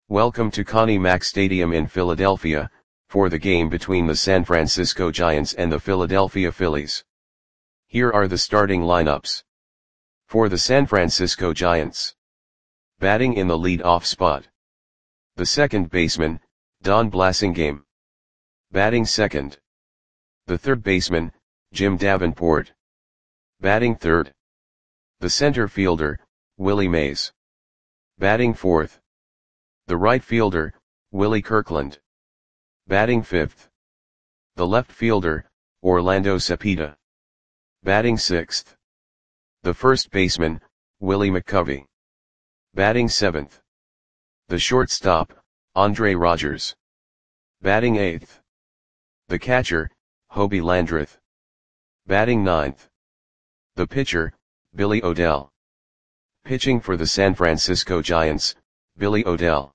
Welcome to Connie Mack Stadium in Philadelphia, for the game between the San Francisco Giants and the Philadelphia Phillies. Here are the starting lineups. For the San Francisco Giants. Batting in the lead-off spot. The second baseman, Don Blasingame. Batting second. The third baseman, Jim Davenport. Batting third. The center fielder, Willie Mays. Batting fourth. The right fielder, Willie Kirkland. Batting fifth. The left fielder, Orlando Cepeda. Batting sixth. The first baseman, Willie McCovey. Batting seventh. The shortstop, Andre Rogers. Batting eighth. The catcher, Hobie Landreth. Batting ninth. The pitcher, Billy O'Dell. Pitching for the San Francisco Giants, Billy O'Dell.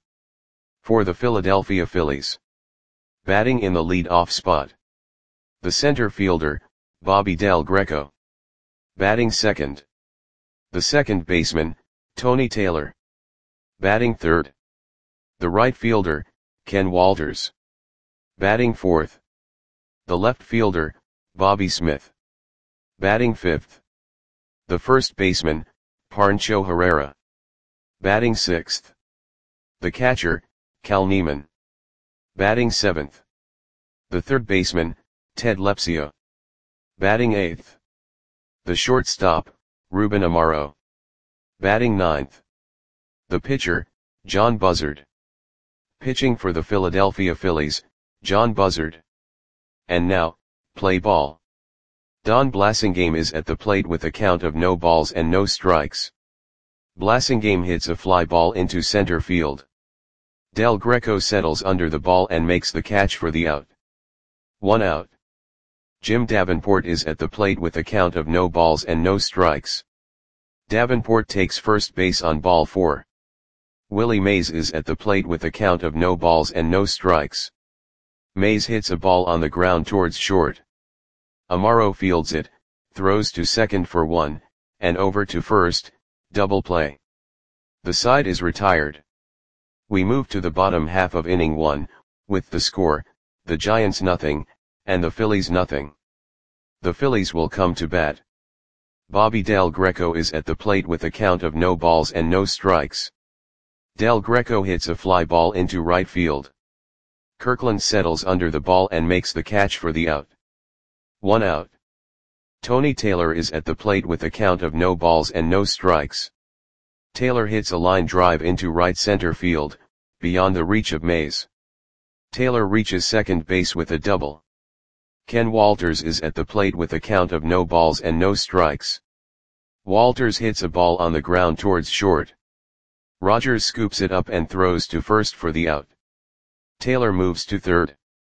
For the Philadelphia Phillies. Batting in the lead-off spot. The center fielder, Bobby Del Greco. Batting second. The second baseman, Tony Taylor. Batting third. The right fielder, Ken Walters. Batting fourth. The left fielder, Bobby Smith. Batting fifth. The first baseman, Pancho Herrera. Batting sixth. The catcher, Cal Neiman. Batting seventh. The third baseman, Ted Lepsio. Batting eighth. The shortstop, Ruben Amaro. Batting ninth. The pitcher, John Buzzard. Pitching for the Philadelphia Phillies, John Buzzard. And now, play ball. Don Blasingame is at the plate with a count of no balls and no strikes. Blasingame hits a fly ball into center field. Del Greco settles under the ball and makes the catch for the out. 1 out. Jim Davenport is at the plate with a count of no balls and no strikes. Davenport takes first base on ball 4. Willie Mays is at the plate with a count of no balls and no strikes. Mays hits a ball on the ground towards short. Amaro fields it, throws to second for 1, and over to first, double play. The side is retired. We move to the bottom half of inning 1, with the score, the Giants nothing, and the Phillies nothing. The Phillies will come to bat. Bobby Del Greco is at the plate with a count of no balls and no strikes. Del Greco hits a fly ball into right field. Kirkland settles under the ball and makes the catch for the out. 1 out. Tony Taylor is at the plate with a count of no balls and no strikes. Taylor hits a line drive into right center field, beyond the reach of Mays. Taylor reaches second base with a double. Ken Walters is at the plate with a count of no balls and no strikes. Walters hits a ball on the ground towards short. Rogers scoops it up and throws to first for the out. Taylor moves to third.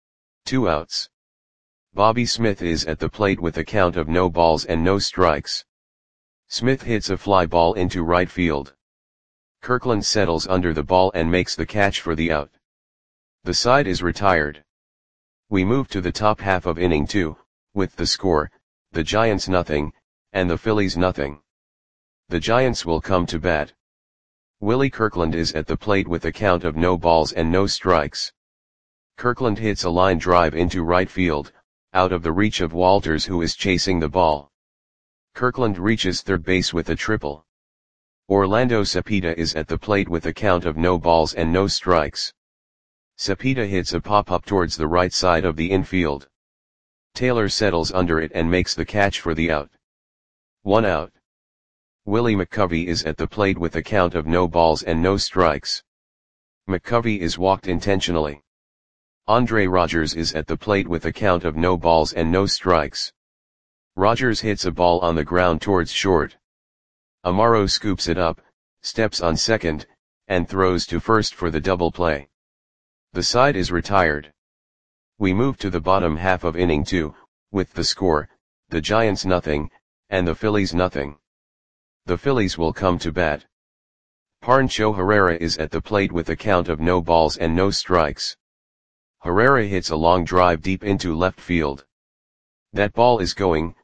2 outs. Bobby Smith is at the plate with a count of no balls and no strikes. Smith hits a fly ball into right field. Kirkland settles under the ball and makes the catch for the out. The side is retired. We move to the top half of inning 2, with the score, the Giants nothing, and the Phillies nothing. The Giants will come to bat. Willie Kirkland is at the plate with a count of no balls and no strikes. Kirkland hits a line drive into right field, out of the reach of Walters, who is chasing the ball. Kirkland reaches third base with a triple. Orlando Cepeda is at the plate with a count of no balls and no strikes. Cepeda hits a pop-up towards the right side of the infield. Taylor settles under it and makes the catch for the out. 1 out. Willie McCovey is at the plate with a count of no balls and no strikes. McCovey is walked intentionally. Andre Rogers is at the plate with a count of no balls and no strikes. Rogers hits a ball on the ground towards short. Amaro scoops it up, steps on second, and throws to first for the double play. The side is retired. We move to the bottom half of inning 2, with the score, the Giants nothing, and the Phillies nothing. The Phillies will come to bat. Pancho Herrera is at the plate with a count of no balls and no strikes. Herrera hits a long drive deep into left field. That ball is going,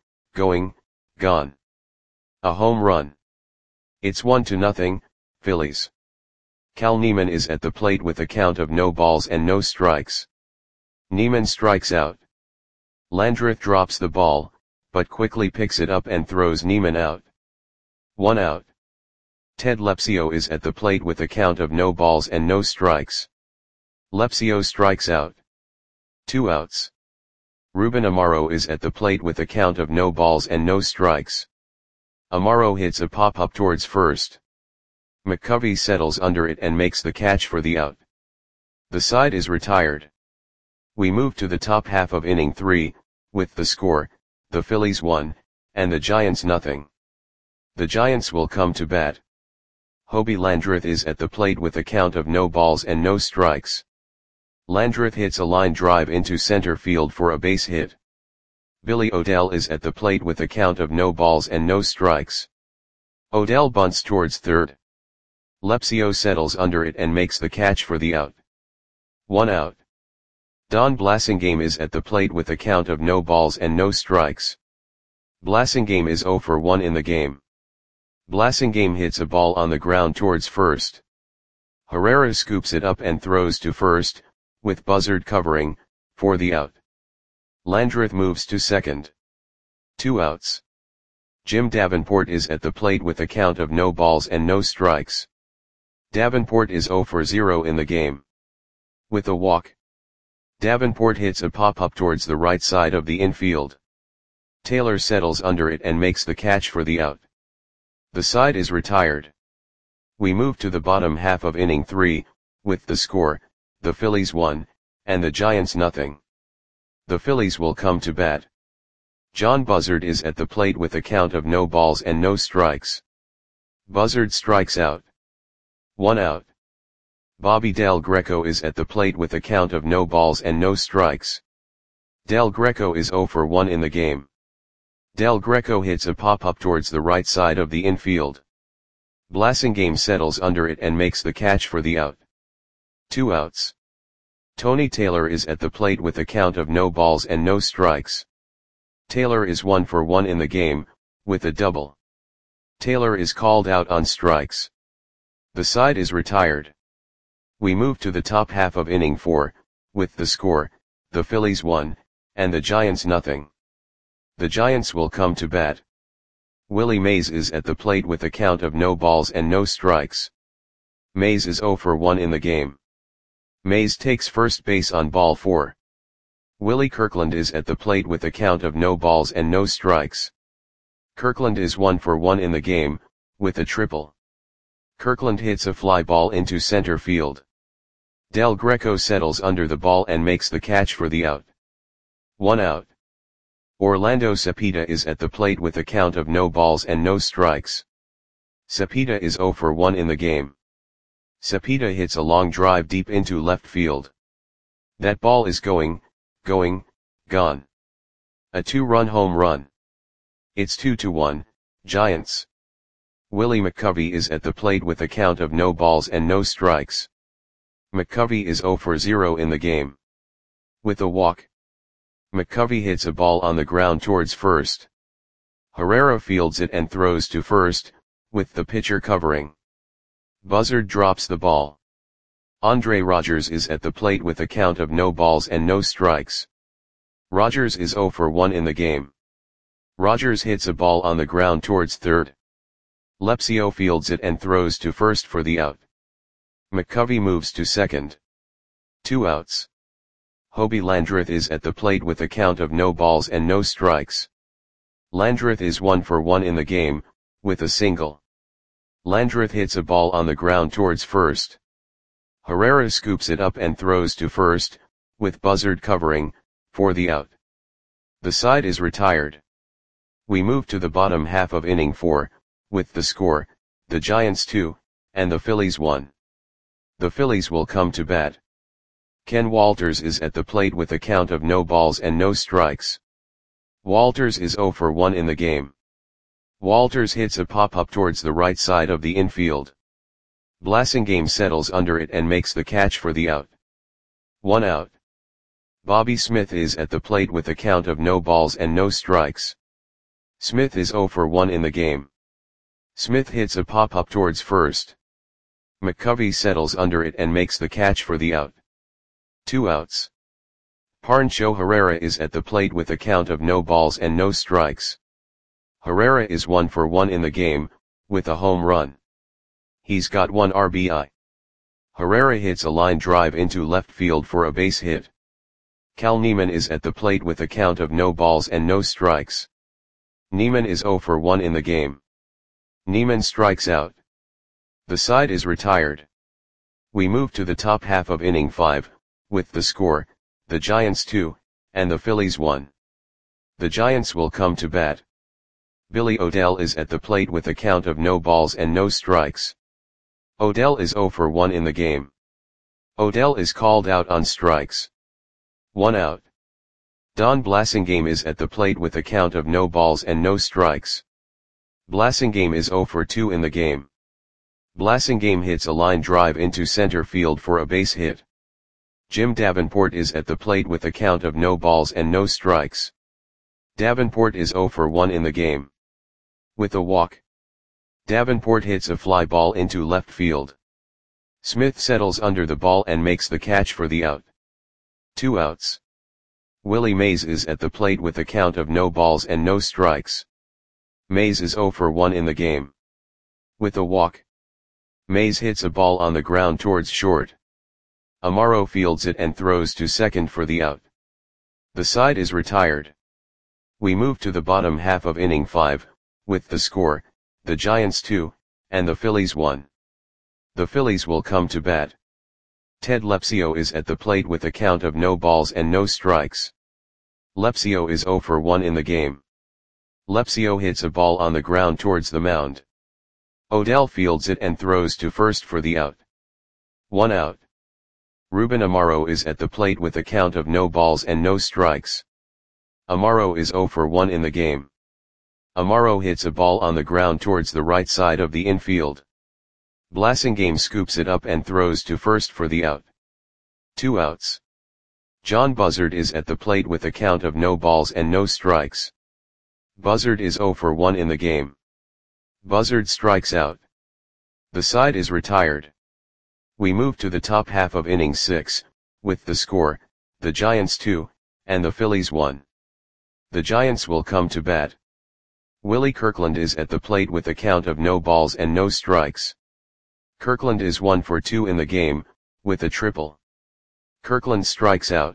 gone. A home run. It's 1-0, Phillies. Cal Neiman is at the plate with a count of no balls and no strikes. Neiman strikes out. Landreth drops the ball, but quickly picks it up and throws Neiman out. 1 out. Ted Lepsio is at the plate with a count of no balls and no strikes. Lepsio strikes out. 2 outs. Ruben Amaro is at the plate with a count of no balls and no strikes. Amaro hits a pop-up towards first. McCovey settles under it and makes the catch for the out. The side is retired. We move to the top half of inning 3, with the score, the Phillies 1, and the Giants nothing. The Giants will come to bat. Hobie Landreth is at the plate with a count of no balls and no strikes. Landreth hits a line drive into center field for a base hit. Billy O'Dell is at the plate with a count of no balls and no strikes. O'Dell bunts towards third. Lepsio settles under it and makes the catch for the out. 1 out. Don Blasingame is at the plate with a count of no balls and no strikes. Blasingame is 0 for 1 in the game. Blasingame hits a ball on the ground towards first. Herrera scoops it up and throws to first, with Buzzard covering, for the out. Landreth moves to second. 2 outs. Jim Davenport is at the plate with a count of no balls and no strikes. Davenport is 0 for 0 in the game. With a walk, Davenport hits a pop-up towards the right side of the infield. Taylor settles under it and makes the catch for the out. The side is retired. We move to the bottom half of inning 3, with the score, the Phillies 1, and the Giants nothing. The Phillies will come to bat. John Buzzard is at the plate with a count of no balls and no strikes. Buzzard strikes out. 1 out. Bobby Del Greco is at the plate with a count of no balls and no strikes. Del Greco is 0 for 1 in the game. Del Greco hits a pop-up towards the right side of the infield. Blasingame settles under it and makes the catch for the out. 2 outs. Tony Taylor is at the plate with a count of no balls and no strikes. Taylor is 1 for 1 in the game, with a double. Taylor is called out on strikes. The side is retired. We move to the top half of inning 4, with the score, the Phillies 1, and the Giants nothing. The Giants will come to bat. Willie Mays is at the plate with a count of no balls and no strikes. Mays is 0 for 1 in the game. Mays takes first base on ball 4. Willie Kirkland is at the plate with a count of no balls and no strikes. Kirkland is 1 for 1 in the game, with a triple. Kirkland hits a fly ball into center field. Del Greco settles under the ball and makes the catch for the out. 1 out. Orlando Cepeda is at the plate with a count of no balls and no strikes. Cepeda is 0 for 1 in the game. Cepeda hits a long drive deep into left field. That ball is gone. A 2-run home run. It's 2-1, Giants. Willie McCovey is at the plate with a count of no balls and no strikes. McCovey is 0 for 0 in the game. With a walk, McCovey hits a ball on the ground towards first. Herrera fields it and throws to first, with the pitcher covering. Buzzard drops the ball. Andre Rogers is at the plate with a count of no balls and no strikes. Rogers is 0 for 1 in the game. Rogers hits a ball on the ground towards third. Lepsio fields it and throws to first for the out. McCovey moves to second. 2 outs. Hobie Landreth is at the plate with a count of no balls and no strikes. Landreth is 1 for 1 in the game, with a single. Landreth hits a ball on the ground towards first. Herrera scoops it up and throws to first, with Buzzard covering, for the out. The side is retired. We move to the bottom half of inning 4, with the score, the Giants 2, and the Phillies 1. The Phillies will come to bat. Ken Walters is at the plate with a count of no balls and no strikes. Walters is 0 for 1 in the game. Walters hits a pop-up towards the right side of the infield. Blasingame settles under it and makes the catch for the out. 1 out. Bobby Smith is at the plate with a count of no balls and no strikes. Smith is 0 for 1 in the game. Smith hits a pop-up towards first. McCovey settles under it and makes the catch for the out. 2 outs. Pancho Herrera is at the plate with a count of no balls and no strikes. Herrera is 1 for 1 in the game, with a home run. He's got 1 RBI. Herrera hits a line drive into left field for a base hit. Cal Neiman is at the plate with a count of no balls and no strikes. Neiman is 0 for 1 in the game. Neiman strikes out. The side is retired. We move to the top half of inning 5, with the score, the Giants 2, and the Phillies 1. The Giants will come to bat. Billy O'Dell is at the plate with a count of no balls and no strikes. O'Dell is 0 for 1 in the game. O'Dell is called out on strikes. 1 out. Don Blasingame is at the plate with a count of no balls and no strikes. Blasingame is 0 for 2 in the game. Blasingame hits a line drive into center field for a base hit. Jim Davenport is at the plate with a count of no balls and no strikes. Davenport is 0 for 1 in the game. With a walk, Davenport hits a fly ball into left field. Smith settles under the ball and makes the catch for the out. 2 outs. Willie Mays is at the plate with a count of no balls and no strikes. Mays is 0 for 1 in the game. With a walk, Mays hits a ball on the ground towards short. Amaro fields it and throws to second for the out. The side is retired. We move to the bottom half of inning 5, with the score, the Giants 2, and the Phillies 1. The Phillies will come to bat. Ted Lepsio is at the plate with a count of no balls and no strikes. Lepsio is 0 for 1 in the game. Lepsio hits a ball on the ground towards the mound. O'Dell fields it and throws to first for the out. 1 out. Ruben Amaro is at the plate with a count of no balls and no strikes. Amaro is 0 for 1 in the game. Amaro hits a ball on the ground towards the right side of the infield. Blasingame scoops it up and throws to first for the out. 2 outs. John Buzzard is at the plate with a count of no balls and no strikes. Buzzard is 0 for 1 in the game. Buzzard strikes out. The side is retired. We move to the top half of inning 6, with the score, the Giants 2, and the Phillies 1. The Giants will come to bat. Willie Kirkland is at the plate with a count of no balls and no strikes. Kirkland is 1 for 2 in the game, with a triple. Kirkland strikes out.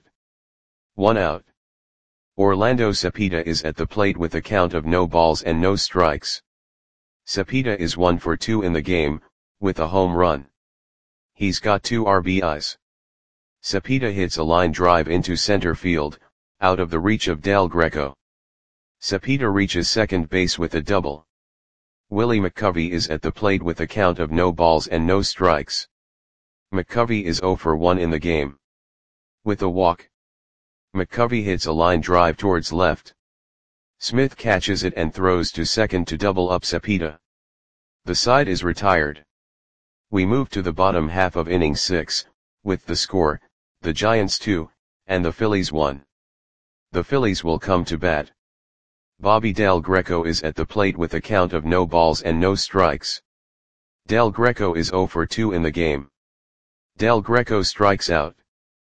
1 out. Orlando Cepeda is at the plate with a count of no balls and no strikes. Cepeda is 1 for 2 in the game, with a home run. He's got 2 RBIs. Cepeda hits a line drive into center field, out of the reach of Del Greco. Cepeda reaches second base with a double. Willie McCovey is at the plate with a count of no balls and no strikes. McCovey is 0 for 1 in the game. With a walk, McCovey hits a line drive towards left. Smith catches it and throws to second to double up Cepeda. The side is retired. We move to the bottom half of inning 6, with the score, the Giants 2, and the Phillies 1. The Phillies will come to bat. Bobby Del Greco is at the plate with a count of no balls and no strikes. Del Greco is 0 for 2 in the game. Del Greco strikes out.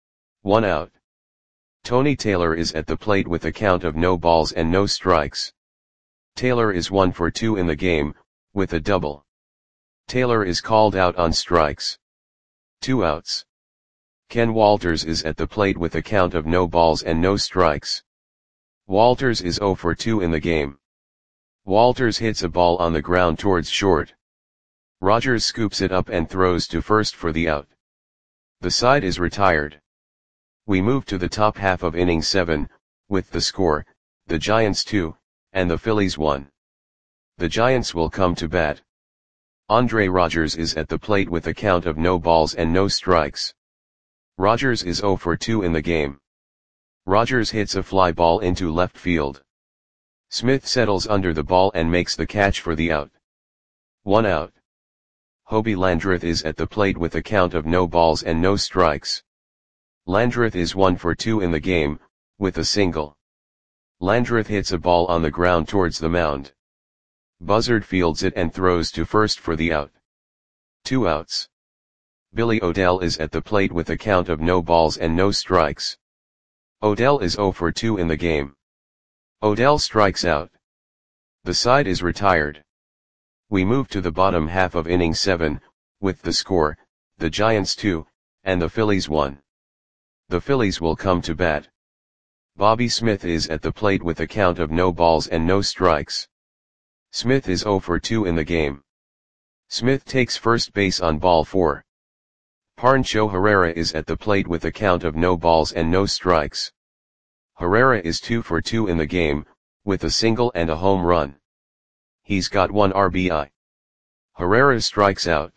1 out. Tony Taylor is at the plate with a count of no balls and no strikes. Taylor is 1 for 2 in the game, with a double. Taylor is called out on strikes. 2 outs. Ken Walters is at the plate with a count of no balls and no strikes. Walters is 0 for 2 in the game. Walters hits a ball on the ground towards short. Rogers scoops it up and throws to first for the out. The side is retired. We move to the top half of inning 7, with the score, the Giants 2, and the Phillies 1. The Giants will come to bat. Andre Rogers is at the plate with a count of no balls and no strikes. Rogers is 0 for 2 in the game. Rogers hits a fly ball into left field. Smith settles under the ball and makes the catch for the out. 1 out. Hobie Landreth is at the plate with a count of no balls and no strikes. Landreth is 1 for 2 in the game, with a single. Landreth hits a ball on the ground towards the mound. Buzzard fields it and throws to first for the out. 2 outs. Billy O'Dell is at the plate with a count of no balls and no strikes. O'Dell is 0 for 2 in the game. O'Dell strikes out. The side is retired. We move to the bottom half of inning 7, with the score, the Giants 2, and the Phillies 1. The Phillies will come to bat. Bobby Smith is at the plate with a count of no balls and no strikes. Smith is 0 for 2 in the game. Smith takes first base on ball 4. Pancho Herrera is at the plate with a count of no balls and no strikes. Herrera is 2 for 2 in the game, with a single and a home run. He's got 1 RBI. Herrera strikes out.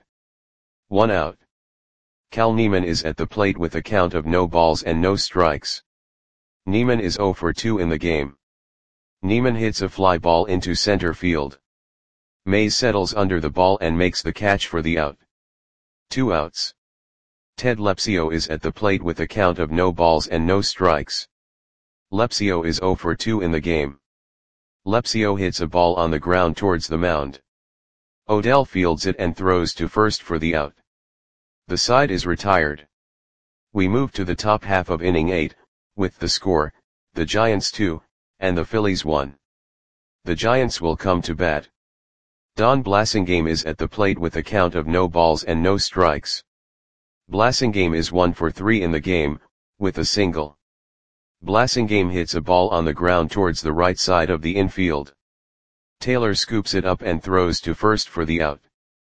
1 out. Cal Neiman is at the plate with a count of no balls and no strikes. Neiman is 0 for 2 in the game. Neiman hits a fly ball into center field. Mays settles under the ball and makes the catch for the out. 2 outs. Ted Lepsio is at the plate with a count of no balls and no strikes. Lepsio is 0 for 2 in the game. Lepsio hits a ball on the ground towards the mound. O'Dell fields it and throws to first for the out. The side is retired. We move to the top half of inning 8, with the score, the Giants 2, and the Phillies 1. The Giants will come to bat. Don Blasingame is at the plate with a count of no balls and no strikes. Blasingame is 1 for 3 in the game, with a single. Blasingame hits a ball on the ground towards the right side of the infield. Taylor scoops it up and throws to first for the out.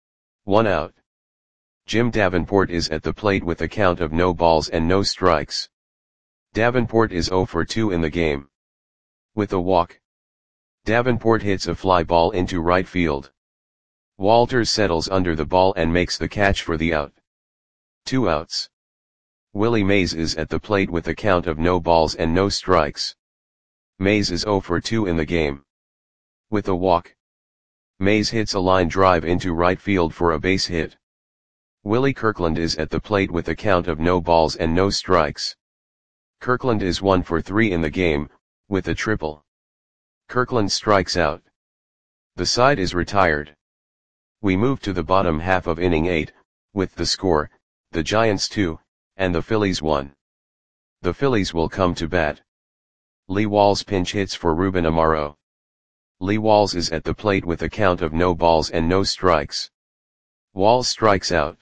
1 out. Jim Davenport is at the plate with a count of no balls and no strikes. Davenport is 0 for 2 in the game. With a walk. Davenport hits a fly ball into right field. Walters settles under the ball and makes the catch for the out. 2 outs. Willie Mays is at the plate with a count of no balls and no strikes. Mays is 0 for 2 in the game. With a walk. Mays hits a line drive into right field for a base hit. Willie Kirkland is at the plate with a count of no balls and no strikes. Kirkland is 1 for 3 in the game, with a triple. Kirkland strikes out. The side is retired. We move to the bottom half of inning 8, with the score, the Giants 2, and the Phillies 1. The Phillies will come to bat. Lee Walls pinch hits for Ruben Amaro. Lee Walls is at the plate with a count of no balls and no strikes. Walls strikes out.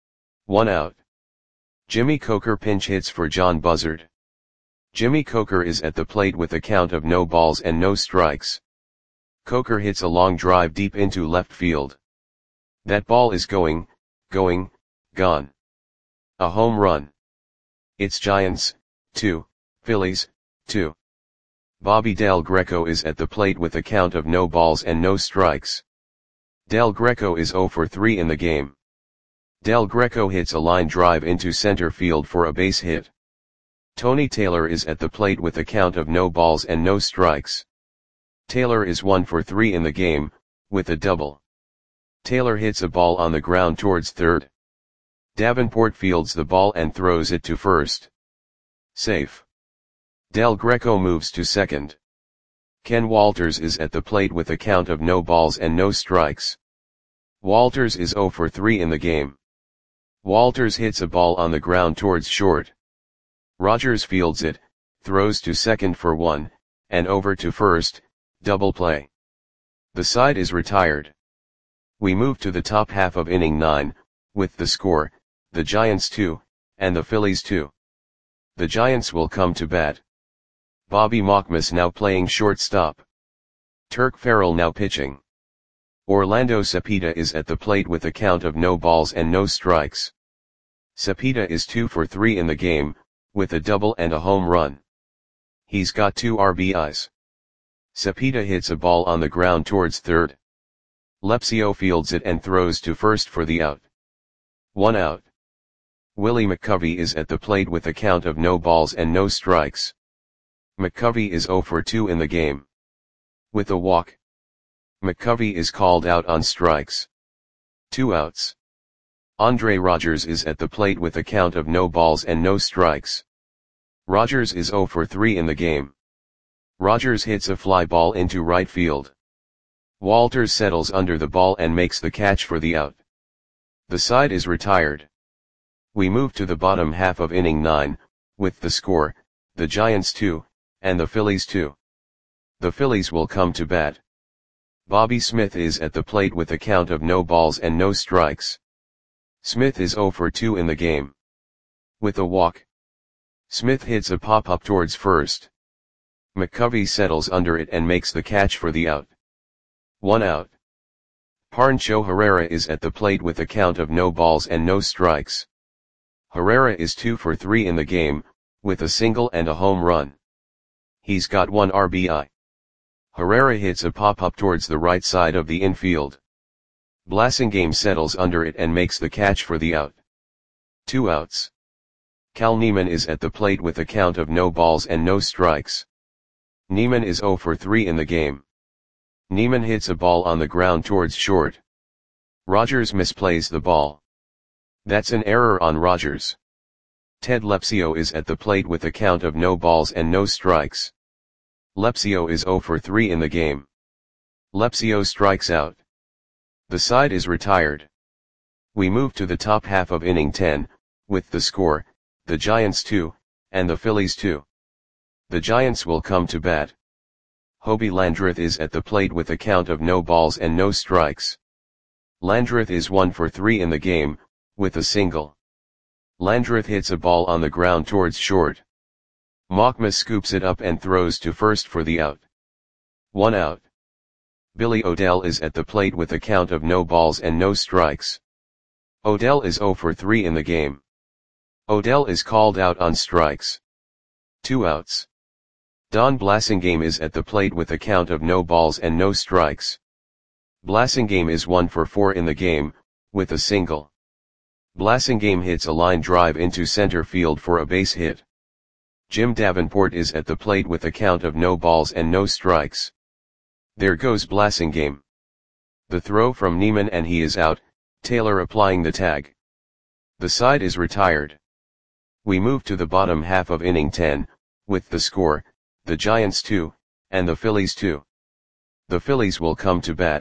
1 out. Jimmy Coker pinch hits for John Buzzard. Jimmy Coker is at the plate with a count of no balls and no strikes. Coker hits a long drive deep into left field. That ball is going, gone. A home run. It's Giants, 2, Phillies, 2. Bobby Del Greco is at the plate with a count of no balls and no strikes. Del Greco is 0 for 3 in the game. Del Greco hits a line drive into center field for a base hit. Tony Taylor is at the plate with a count of no balls and no strikes. Taylor is 1 for 3 in the game, with a double. Taylor hits a ball on the ground towards third. Davenport fields the ball and throws it to first. Safe. Del Greco moves to second. Ken Walters is at the plate with a count of no balls and no strikes. Walters is 0 for 3 in the game. Walters hits a ball on the ground towards short. Rogers fields it, throws to second for 1, and over to first, double play. The side is retired. We move to the top half of inning 9, with the score, the Giants 2, and the Phillies 2. The Giants will come to bat. Bobby Mockmas now playing shortstop. Turk Farrell now pitching. Orlando Cepeda is at the plate with a count of no balls and no strikes. Cepeda is 2 for 3 in the game, with a double and a home run. He's got 2 RBIs. Cepeda hits a ball on the ground towards third. Lepsio fields it and throws to first for the out. 1 out. Willie McCovey is at the plate with a count of no balls and no strikes. McCovey is 0 for 2 in the game. With a walk. McCovey is called out on strikes. 2 outs. Andre Rogers is at the plate with a count of no balls and no strikes. Rogers is 0 for 3 in the game. Rogers hits a fly ball into right field. Walters settles under the ball and makes the catch for the out. The side is retired. We move to the bottom half of inning 9, with the score, the Giants 2, and the Phillies 2. The Phillies will come to bat. Bobby Smith is at the plate with a count of no balls and no strikes. Smith is 0 for 2 in the game. With a walk, Smith hits a pop-up towards first. McCovey settles under it and makes the catch for the out. 1 out. Pancho Herrera is at the plate with a count of no balls and no strikes. Herrera is 2 for 3 in the game, with a single and a home run. He's got 1 RBI. Herrera hits a pop-up towards the right side of the infield. Blasingame settles under it and makes the catch for the out. 2 outs. Cal Neiman is at the plate with a count of no balls and no strikes. Neiman is 0 for 3 in the game. Neiman hits a ball on the ground towards short. Rogers misplays the ball. That's an error on Rogers. Ted Lepsio is at the plate with a count of no balls and no strikes. Lepsio is 0 for 3 in the game. Lepsio strikes out. The side is retired. We move to the top half of inning 10, with the score, the Giants 2, and the Phillies 2. The Giants will come to bat. Hobie Landreth is at the plate with a count of no balls and no strikes. Landreth is 1 for 3 in the game, with a single. Landreth hits a ball on the ground towards short. Mockma scoops it up and throws to first for the out. 1 out. Billy O'Dell is at the plate with a count of no balls and no strikes. O'Dell is 0 for 3 in the game. O'Dell is called out on strikes. 2 outs. Don Blasingame is at the plate with a count of no balls and no strikes. Blasingame is 1 for 4 in the game, with a single. Blasingame hits a line drive into center field for a base hit. Jim Davenport is at the plate with a count of no balls and no strikes. There goes Blasingame. The throw from Neiman and he is out, Taylor applying the tag. The side is retired. We move to the bottom half of inning 10, with the score, the Giants 2, and the Phillies 2. The Phillies will come to bat.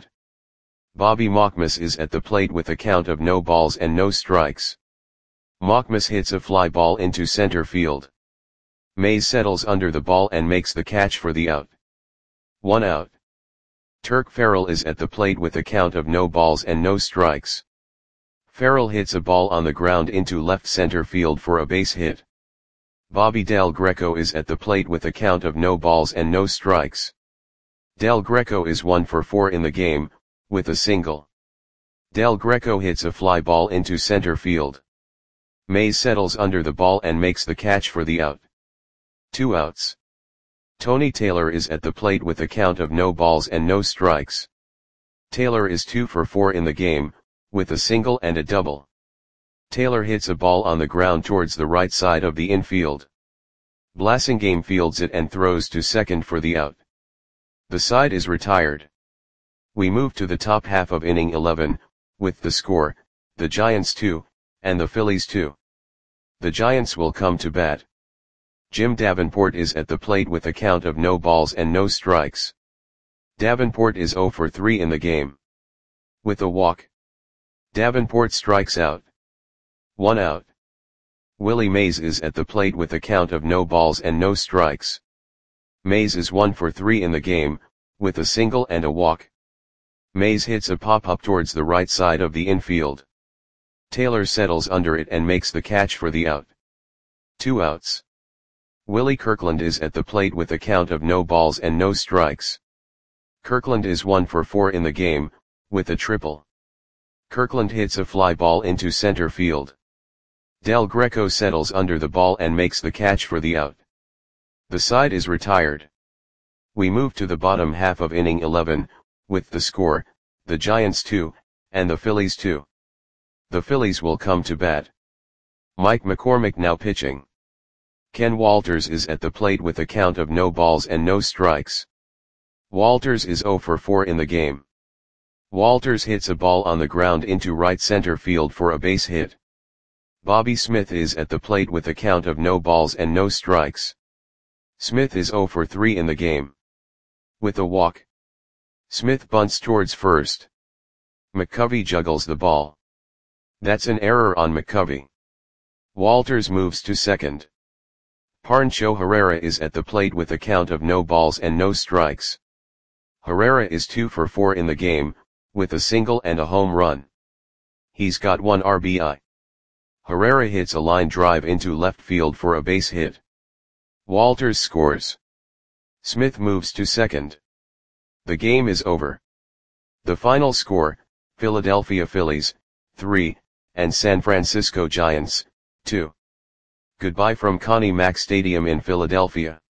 Bobby Mockmas is at the plate with a count of no balls and no strikes. Mockmas hits a fly ball into center field. Mays settles under the ball and makes the catch for the out. 1 out. Turk Farrell is at the plate with a count of no balls and no strikes. Farrell hits a ball on the ground into left center field for a base hit. Bobby Del Greco is at the plate with a count of no balls and no strikes. Del Greco is 1 for 4 in the game, with a single. Del Greco hits a fly ball into center field. Mays settles under the ball and makes the catch for the out. 2 outs. Tony Taylor is at the plate with a count of no balls and no strikes. Taylor is 2 for 4 in the game, with a single and a double. Taylor hits a ball on the ground towards the right side of the infield. Blasingame fields it and throws to second for the out. The side is retired. We move to the top half of inning 11, with the score, the Giants 2, and the Phillies 2. The Giants will come to bat. Jim Davenport is at the plate with a count of no balls and no strikes. Davenport is 0 for 3 in the game. With a walk, Davenport strikes out. 1 out. Willie Mays is at the plate with a count of no balls and no strikes. Mays is 1 for 3 in the game, with a single and a walk. Mays hits a pop-up towards the right side of the infield. Taylor settles under it and makes the catch for the out. 2 outs. Willie Kirkland is at the plate with a count of no balls and no strikes. Kirkland is 1 for 4 in the game, with a triple. Kirkland hits a fly ball into center field. Del Greco settles under the ball and makes the catch for the out. The side is retired. We move to the bottom half of inning 11, with the score, the Giants 2, and the Phillies 2. The Phillies will come to bat. Mike McCormick now pitching. Ken Walters is at the plate with a count of no balls and no strikes. Walters is 0 for 4 in the game. Walters hits a ball on the ground into right center field for a base hit. Bobby Smith is at the plate with a count of no balls and no strikes. Smith is 0 for 3 in the game. With a walk, Smith bunts towards first. McCovey juggles the ball. That's an error on McCovey. Walters moves to second. Pancho Herrera is at the plate with a count of no balls and no strikes. Herrera is 2 for 4 in the game, with a single and a home run. He's got 1 RBI. Herrera hits a line drive into left field for a base hit. Walters scores. Smith moves to second. The game is over. The final score, Philadelphia Phillies, 3, and San Francisco Giants, 2. Goodbye from Connie Mack Stadium in Philadelphia.